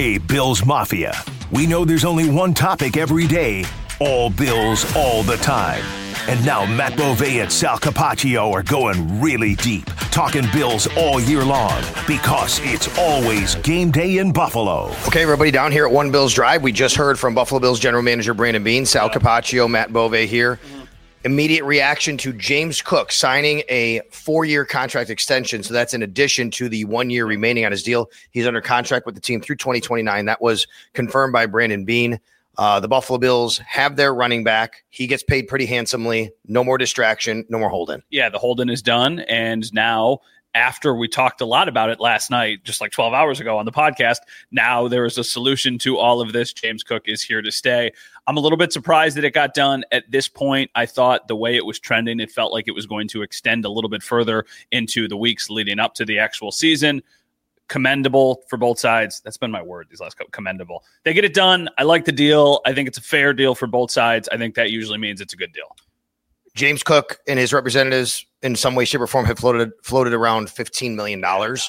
Hey, Bills Mafia. We know there's only one topic every day. All Bills, all the time. And now Matt Bove and Sal Capaccio are going really deep, talking Bills all year long, because it's always game day in Buffalo. Okay, everybody, down here at One Bills Drive, we just heard from Buffalo Bills general manager Brandon Beane, Sal Capaccio, Matt Bove here. Immediate reaction to James Cook signing a 4-year contract extension. So that's in addition to the 1 year remaining on his deal. He's under contract with the team through 2029. That was confirmed by Brandon Beane. The Buffalo Bills have their running back. He gets paid pretty handsomely. No more distraction. No more holding. Yeah, the holding is done. And now, after we talked a lot about it last night, just like 12 hours ago on the podcast, now there is a solution to all of this. James Cook is here to stay. I'm a little bit surprised that it got done at this point. I thought the way it was trending, it felt like it was going to extend a little bit further into the weeks leading up to the actual season. Commendable for both sides. That's been my word these last couple. Commendable. They get it done. I like the deal. I think it's a fair deal for both sides. I think that usually means it's a good deal. James Cook and his representatives in some way, shape, or form have floated around $15 million.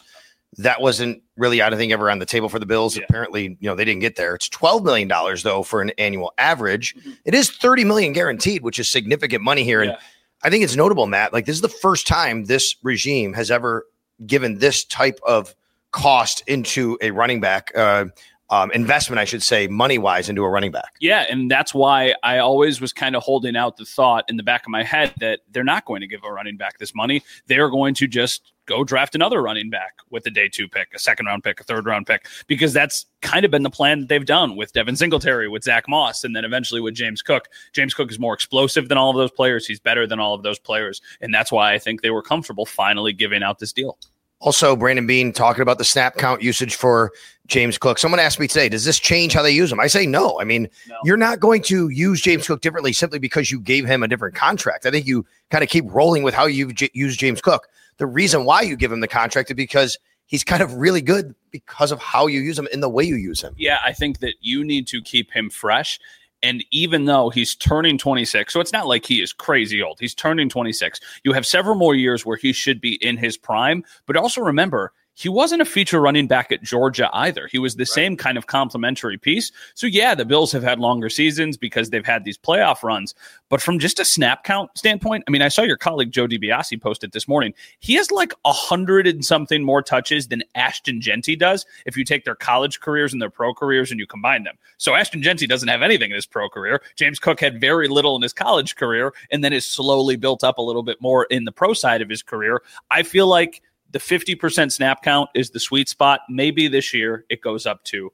That wasn't really, I don't think, ever on the table for the Bills. Yeah. Apparently, they didn't get there. It's $12 million, though, for an annual average. Mm-hmm. It is $30 million guaranteed, which is significant money here. And I think it's notable, Matt. Like, this is the first time this regime has ever given this type of cost into a running back investment, I should say, money-wise into a running back. Yeah, and that's why I always was kind of holding out the thought in the back of my head that they're not going to give a running back this money. They're going to just go draft another running back with a day 2 pick, a second-round pick, a third-round pick, because that's kind of been the plan that they've done with Devin Singletary, with Zach Moss, and then eventually with James Cook. James Cook is more explosive than all of those players. He's better than all of those players, and that's why I think they were comfortable finally giving out this deal. Also, Brandon Beane talking about the snap count usage for James Cook. Someone asked me today, does this change how they use him? I say no. I mean, You're not going to use James Cook differently simply because you gave him a different contract. I think you kind of keep rolling with how you've used James Cook. The reason why you give him the contract is because he's kind of really good because of how you use him and the way you use him. Yeah, I think that you need to keep him fresh. And even though he's turning 26, so it's not like he is crazy old. He's turning 26. You have several more years where he should be in his prime. But also remember, he wasn't a feature running back at Georgia either. He was the same kind of complementary piece. So, yeah, the Bills have had longer seasons because they've had these playoff runs. But from just a snap count standpoint, I mean, I saw your colleague Joe DiBiase post it this morning. He has like 100 and something more touches than Ashton Jeanty does if you take their college careers and their pro careers and you combine them. So Ashton Jeanty doesn't have anything in his pro career. James Cook had very little in his college career and then is slowly built up a little bit more in the pro side of his career. I feel like the 50% snap count is the sweet spot. Maybe this year it goes up to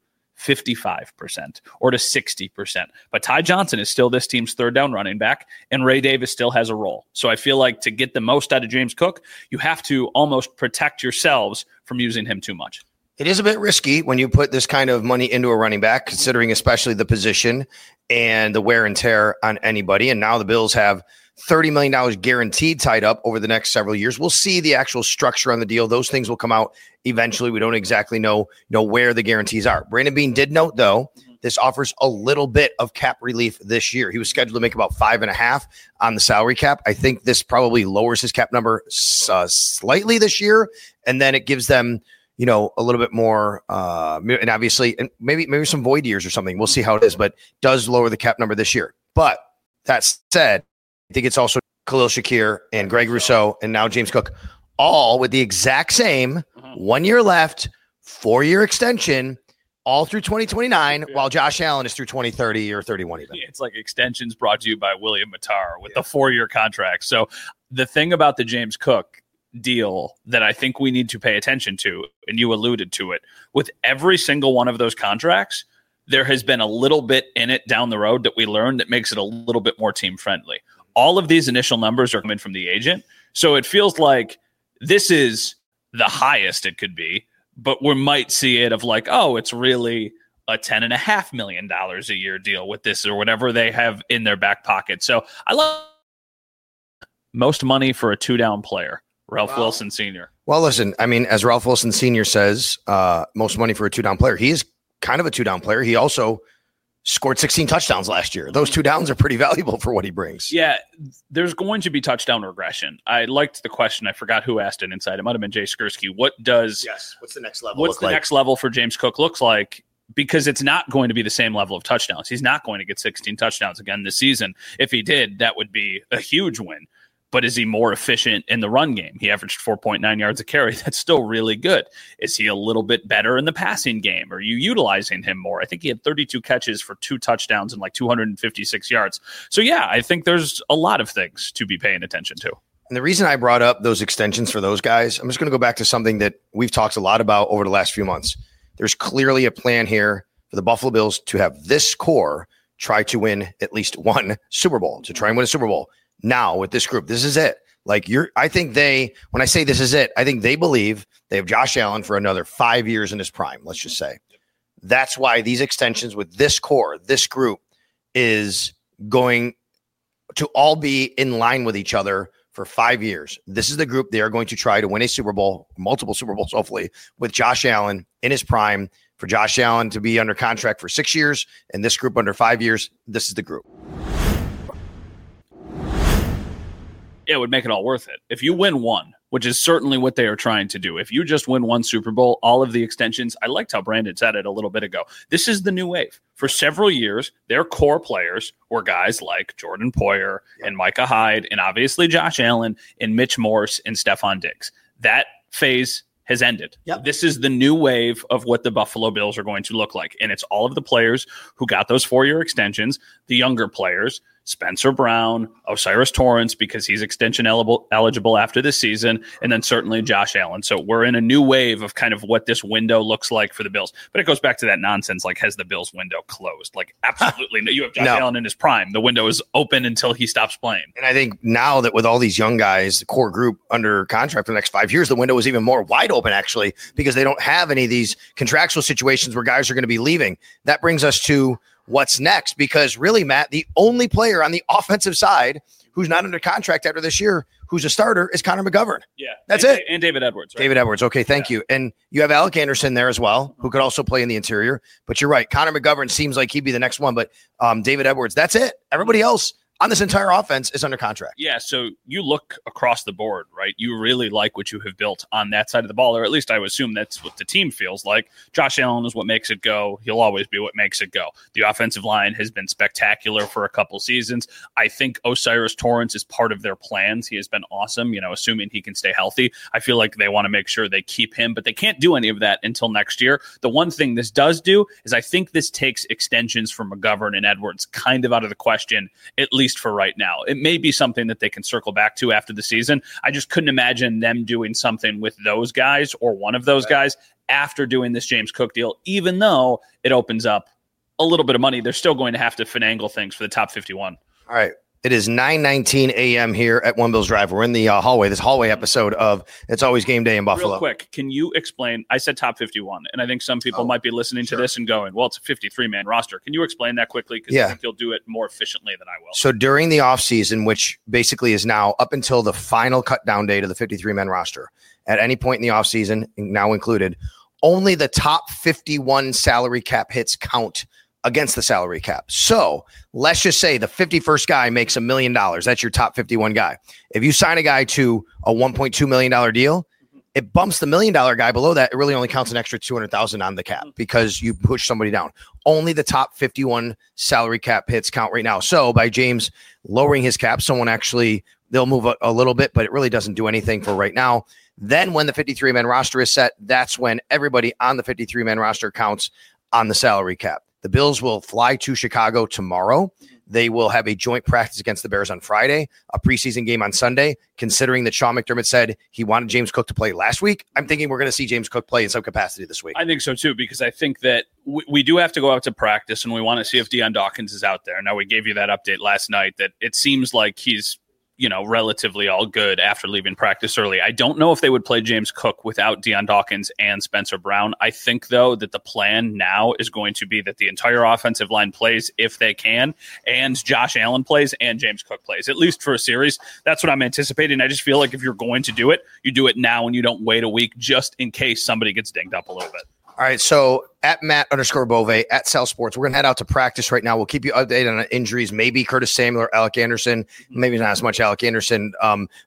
55% or to 60%. But Ty Johnson is still this team's third down running back, and Ray Davis still has a role. So I feel like to get the most out of James Cook, you have to almost protect yourselves from using him too much. It is a bit risky when you put this kind of money into a running back, considering especially the position and the wear and tear on anybody. And now the Bills have $30 million guaranteed tied up over the next several years. We'll see the actual structure on the deal. Those things will come out eventually. We don't exactly know where the guarantees are. Brandon Beane did note, though, this offers a little bit of cap relief this year. He was scheduled to make about 5.5 on the salary cap. I think this probably lowers his cap number slightly this year, and then it gives them a little bit more, and obviously, and maybe some void years or something. We'll see how it is, but does lower the cap number this year. But that said, I think it's also Khalil Shakir and Greg Rousseau and now James Cook, all with the exact same 1 year left, 4-year extension, all through 2029, while Josh Allen is through 2030 or 31 even. It's like extensions brought to you by William Matar with the 4-year contract. So the thing about the James Cook deal that I think we need to pay attention to, and you alluded to it, with every single one of those contracts, there has been a little bit in it down the road that we learned that makes it a little bit more team friendly. All of these initial numbers are coming from the agent. So it feels like this is the highest it could be, but we might see it of like, oh, it's really a $10.5 million a year deal with this or whatever they have in their back pocket. So I love most money for a 2-down player, Ralph Wilson Sr. Well, listen, I mean, as Ralph Wilson Sr. says, most money for a 2-down player. He is kind of a 2-down player. He also scored 16 touchdowns last year. Those 2 downs are pretty valuable for what he brings. Yeah, there's going to be touchdown regression. I liked the question. I forgot who asked it inside. It might have been Jay Skursky. What's the next level look like? Next level for James Cook looks like? because it's not going to be the same level of touchdowns. He's not going to get 16 touchdowns again this season. If he did, that would be a huge win. But is he more efficient in the run game? He averaged 4.9 yards a carry. That's still really good. Is he a little bit better in the passing game? Are you utilizing him more? I think he had 32 catches for 2 touchdowns and like 256 yards. So, yeah, I think there's a lot of things to be paying attention to. And the reason I brought up those extensions for those guys, I'm just going to go back to something that we've talked a lot about over the last few months. There's clearly a plan here for the Buffalo Bills to have this core try to win at least one Super Bowl, to try and win a Super Bowl. Now with this group, this is it. I think when I say this is it, I think they believe they have Josh Allen for another 5 years in his prime. Let's just say that's why these extensions with this core, this group is going to all be in line with each other for 5 years. This is the group they are going to try to win a Super Bowl, multiple Super Bowls, hopefully, with Josh Allen in his prime. For Josh Allen to be under contract for 6 years and this group under 5 years, this is the group. It would make it all worth it. If you win one, which is certainly what they are trying to do, if you just win one Super Bowl, all of the extensions, I liked how Brandon said it a little bit ago. This is the new wave. For several years, their core players were guys like Jordan Poyer and Micah Hyde and obviously Josh Allen and Mitch Morse and Stephon Diggs. That phase has ended. Yep. This is the new wave of what the Buffalo Bills are going to look like. And it's all of the players who got those 4-year extensions, the younger players, Spencer Brown, Osiris Torrance, because he's extension eligible after this season, and then certainly Josh Allen. So we're in a new wave of kind of what this window looks like for the Bills. But it goes back to that nonsense, like, has the Bills window closed? Like, absolutely. You have Josh Allen in his prime. The window is open until he stops playing. And I think now that with all these young guys, the core group under contract for the next 5 years, the window is even more wide open, actually, because they don't have any of these contractual situations where guys are going to be leaving. That brings us to what's next, because really, Matt, the only player on the offensive side who's not under contract after this year, who's a starter, is Connor McGovern. Yeah. That's it. And David Edwards. Right? David Edwards. Okay, thank you. And you have Alec Anderson there as well, who could also play in the interior. But you're right. Connor McGovern seems like he'd be the next one. But David Edwards, that's it. Everybody else on this entire offense is under contract. Yeah, so you look across the board, right? You really like what you have built on that side of the ball, or at least I would assume that's what the team feels like. Josh Allen is what makes it go. He'll always be what makes it go. The offensive line has been spectacular for a couple seasons. I think Osiris Torrance is part of their plans. He has been awesome, assuming he can stay healthy. I feel like they want to make sure they keep him, but they can't do any of that until next year. The one thing this does do is I think this takes extensions for McGovern and Edwards kind of out of the question, at least for right now. It may be something that they can circle back to after the season. I just couldn't imagine them doing something with those guys or one of those guys after doing this James Cook deal, even though it opens up a little bit of money. They're still going to have to finagle things for the top 51. All right. It is 9:19 a.m. here at One Bills Drive. We're in the hallway, this hallway episode of It's Always Game Day in Buffalo. Real quick, can you explain? I said top 51, and I think some people might be listening to this and going, well, it's a 53-man roster. Can you explain that quickly? Because I think you'll do it more efficiently than I will. So during the offseason, which basically is now up until the final cut down date of the 53-man roster, at any point in the offseason, now included, only the top 51 salary cap hits count against the salary cap. So let's just say the 51st guy makes $1 million. That's your top 51 guy. If you sign a guy to a $1.2 million deal, it bumps the $1 million guy below that. It really only counts an extra $200,000 on the cap because you push somebody down. Only the top 51 salary cap hits count right now. So by James lowering his cap, they'll move a little bit, but it really doesn't do anything for right now. Then when the 53-man roster is set, that's when everybody on the 53-man roster counts on the salary cap. The Bills will fly to Chicago tomorrow. They will have a joint practice against the Bears on Friday, a preseason game on Sunday. Considering that Sean McDermott said he wanted James Cook to play last week, I'm thinking we're going to see James Cook play in some capacity this week. I think so too, because I think that we do have to go out to practice, and we want to see if Deion Dawkins is out there. Now, we gave you that update last night that it seems like he's relatively all good after leaving practice early. I don't know if they would play James Cook without Deion Dawkins and Spencer Brown. I think, though, that the plan now is going to be that the entire offensive line plays if they can, and Josh Allen plays and James Cook plays, at least for a series. That's what I'm anticipating. I just feel like if you're going to do it, you do it now and you don't wait a week just in case somebody gets dinged up a little bit. All right, so at Matt_Bove, at Cell Sports, we're going to head out to practice right now. We'll keep you updated on injuries, maybe Curtis Samuel or Alec Anderson, maybe not as much Alec Anderson, but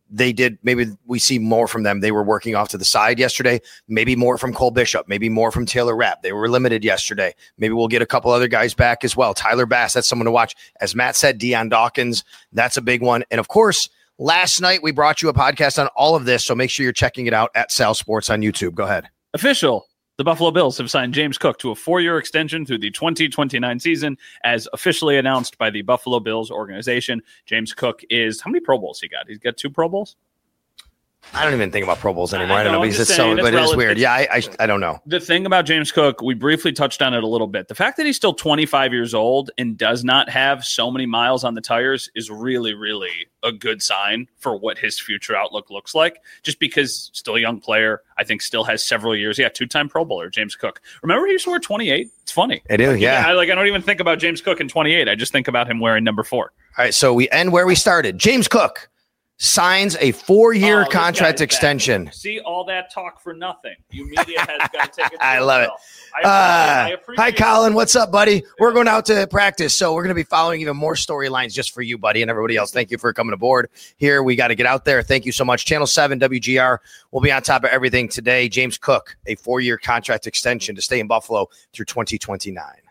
maybe we see more from them. They were working off to the side yesterday, maybe more from Cole Bishop, maybe more from Taylor Rapp. They were limited yesterday. Maybe we'll get a couple other guys back as well. Tyler Bass, that's someone to watch. As Matt said, Dion Dawkins, that's a big one. And of course, last night we brought you a podcast on all of this, so make sure you're checking it out at Sal Sports on YouTube. Go ahead. Official. The Buffalo Bills have signed James Cook to a 4-year extension through the 2029 season, as officially announced by the Buffalo Bills organization. James Cook is, how many Pro Bowls he got? He's got 2 Pro Bowls? I don't even think about Pro Bowls anymore. I don't know, because but it's weird. Yeah, I don't know. The thing about James Cook, we briefly touched on it a little bit. The fact that he's still 25 years old and does not have so many miles on the tires is really, really a good sign for what his future outlook looks like. Just because still a young player, I think still has several years. Yeah, 2-time Pro Bowler, James Cook. Remember he used to wear 28? It's funny. It is, yeah. I don't even think about James Cook in 28. I just think about him wearing number 4. All right, so we end where we started. James Cook signs a 4-year contract extension. See all that talk for nothing. You media has got to take it. I love it. Hi, Colin. What's up, buddy? We're going out to practice, so we're going to be following even more storylines just for you, buddy, and everybody else. Thank you for coming aboard here. We got to get out there. Thank you so much. Channel 7, WGR will be on top of everything today. James Cook, a 4-year contract extension to stay in Buffalo through 2029.